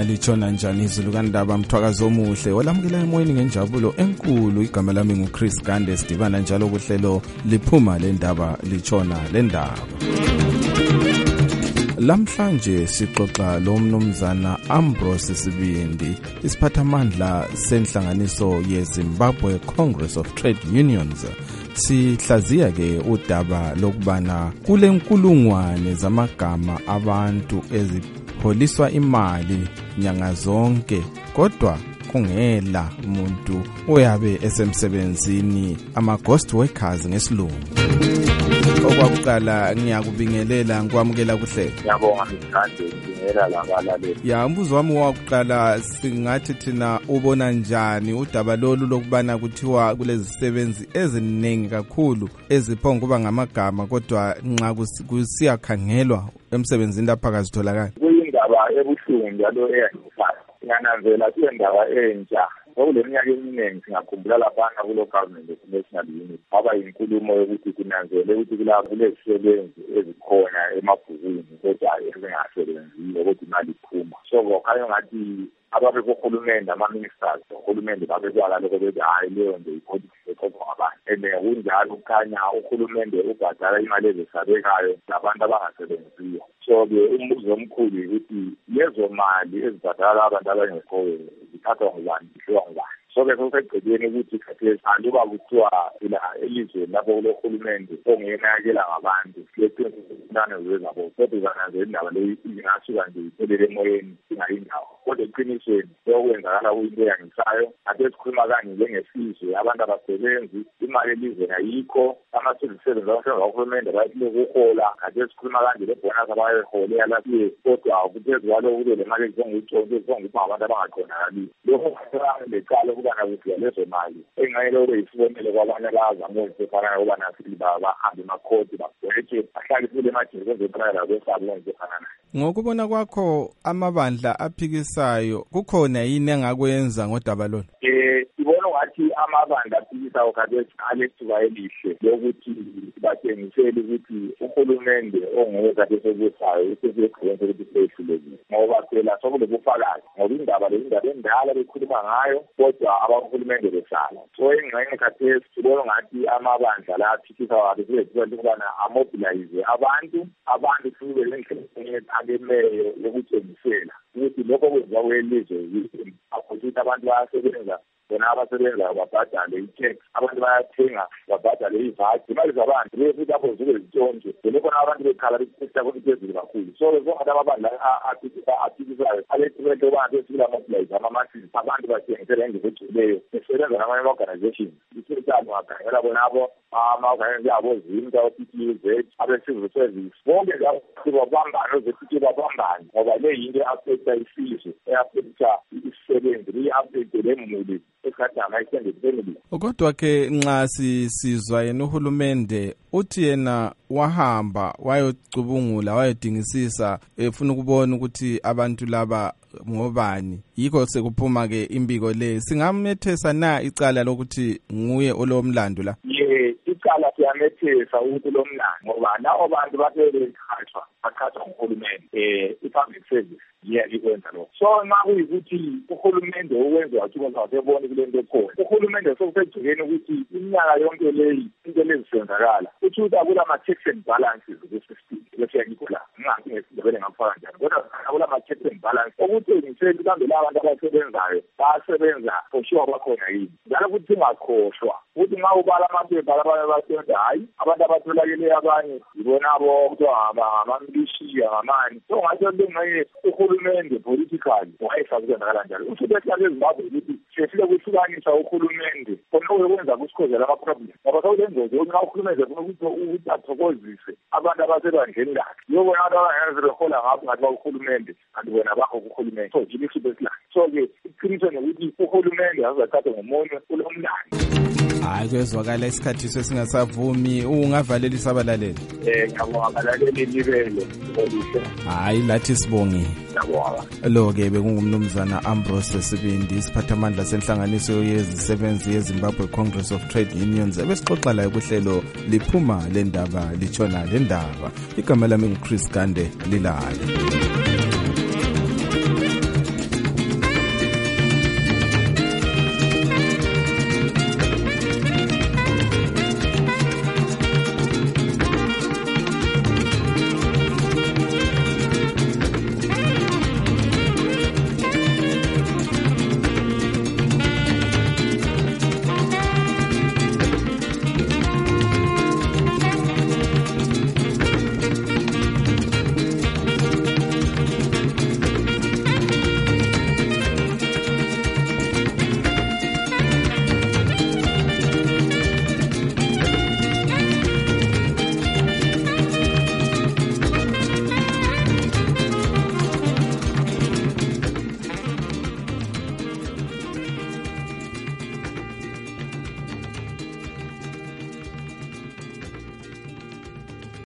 litshona njani izulu kaNdaba Mthwakazi omuhle olamukela emoyeni ngenjabulo enkulu. Igama lami nguChris Gande, sidibana njalo kuhlelo liphuma lendaba litshona lendaba. Lamhlanje sixoxa lo mnumzana Ambrose Sibindi, isiphathamandla senhlanganiso yeZimbabwe Congress of Trade Unions. Sihlaziya ke udaba lokubana kule nkulungwane zamagama abantu ezipholiswa imali nyanga zonke, kodwa kungela umuntu oyabe esemsebenzini, ama-ghost workers ngesilungu. Okwakuqala ngiyakubingelela, ngikwamukela kuhle. Ngiyabonga mthande, ngibingelela labalaleli. Ya, umbuzo wami wokuqala singathi thina ubona njani udaba lolu lokubana kuthiwa kulezi zisebenzi eziningi kakhulu eziphonga kuba ngamagama kodwa nxa kusiyakhangelwa emsebenzini lapha kazitholakala? Kuyindaba ebuhlungu njalo eyangisayo. Ngananzela kuyindaba entsha. Ngokuleminyaka eminingi singakhumbula laphana kulo government of national unity kwaba yinkulumo yokuthi kunanzele ukuthi kulezisebenzi ezikhona emabhukwini kodwa ezingasebenziyo kodwa imali iphuma. So kukhanya ngathi ababe bohulumende, ama-ministers ohulumende babekwala lokho bethi hayi leyo nto ipolitiki exoxwa ngabantu. Kunjalo kukhanya uhulumende ubhadala imali ezesabekayo labantu abangasebenziyo. So-ke umbuzo omkhulu ukuthi lezo mali ezibhadala abantu abangekhoyo zithathwa ngubani, zidliwa ngubani? So-ke sosegcekeni ukuthi khathesi anduba kuthiwa elizweni lapho kulohulumende ongenakela ngabantu sileqinane zezabo, kodwa zananzela indaba leyo ingasuka nje iphelele emoyeni ingayindawo. Kodwa eqinisweni sokwenzakala kuyinto eyangisayo. Ade sikhuluma kanje njengesizwe, abantu abasebenzi, imali elizweni ayikho, ama-services abasebenza kahulumende bayilokhu ukuhola. Ade sikhuluma kanje lebonus abayihola yalasiye, kodwa kuphezu kwalokho kube le mali ezonguyitshontshe ezongupha abantu abangaqondakaliyo. Lokho lecala ukubana kuthi lezo mali engayelo ukuyisibonele kwabanye abazama ukufana ukubana sithi bahambe emakhodi bagwetshe bahlale kule majini kwezephana kwesabo ngezefana nayo. Ngokubona kwakho amabandla aphikisayo kukhona yini engakwenza ngodaba lolu? Ibona ngathi amabandla aphikisayo kade alethuba elihle lokuthi batshengisele ukuthi uhulumende onguye kade sokusayo usezegqenze ukuthi sehlulekile, ngoba phela sokulobufakazi, ngoba indaba endala bekhuluma ngayo kodwa abahulumende besala. So ingxenye khathesi sibona ngathi amabandla la aphikisayo abesethuba lokubana amobilize abantu sibe lendlela akemeyo yokutshengisela ukuthi lokho kwenziwa kwelizwe ukuthi abantu bayasebenza, bona abasebenza babhadale i-tax, abantu bayathenga babhadale iVAT, imali zabantu futhi apho zibe zitshontshe. Lokho abantu bekhala bekusakho iphezulu kakhulu. So zonke amabandla aphikisayo alethibele abantu esibila mobilize ama-masses, abantu bathengisela indlela egculeyo besebenza namanye ama-organizations. Isithathu ngakhangela bonabo ama-organizations abo ZIMTA, o-PTUZ, abe-civil service, bonke njalo babambane, oze-PTU babambane, ngoba le yinto e-affecta isizwe, e-affecta isisebenzi, i-affecte lemuli esikhathi ama-extended family. Kodwa ke nxa sisizwa yena uhulumende uthi yena wahamba wayocubungula wayodingisisa efuna ukubona ukuthi abantu laba ngobani, yikho sekuphuma ke imbiko le. Singamethesa na icala lokuthi nguye olomlando la? Icala siyamethesa ukuthi lomlando ngoba nawo abantu baqhathwa nguhulumende, i-public service ikwenza lokho. So nxa kuyikuthi uhulumende owenza wathuma wasebona kule nto ekhona, uhulumende sokusegcikeni ukuthi iminyaka yonke leyi into lezisenzakala uthi ukuthi akulama-checks and balances kwi-system lesiyakikho la, ngingathi ngesindebele ngakufaka njani, kodwa akulama-checks and balances okuthengisela kambe la abantu abasebenzayo basebenza for sure bakhona yini, njalo futhi ingakhohlwa ukuthi nxa ubala amaphepha labanye basebenza hayi abantu abatholakele abanye yibonabo kuthiwa ngamamilishia ngamani. So ngathi lengxenye uhulumende politically wayesakuzenzakala njalo. Uthi behlale eZimbabwe ukuthi sefile kuhlukanisa uhulumende khona okwenza kusikhozela ama-problem, ngoba sawulengozi ukuthi uhulumende funa ukuthi athokozise abantu abasebandleni lakhe. Yobona abantu abangenzi behola ngapho ngathi bahulumende kanti bona bakho kuhulumende. So yilisi besilakhe. So-ke iqiniso nokuthi uhulumende azathathwa ngomunye kulomlando. Hayi, kwezwakala isikhathi sesingasavumi. Ungavalelisa abalaleli? Ngiyabonga abalaleli libele olihle. Hayi, lathi sibonge. Ngiyabonga. Lo-ke bekungumnumzana Ambrose Sibindi, isiphathamandla senhlanganiso yezisebenzi yeZimbabwe Congress of Trade Unions, ebesixoxa layo kuhlelo liphuma lendaba litshona lendaba. Igama lami nguChris Gande, lilale.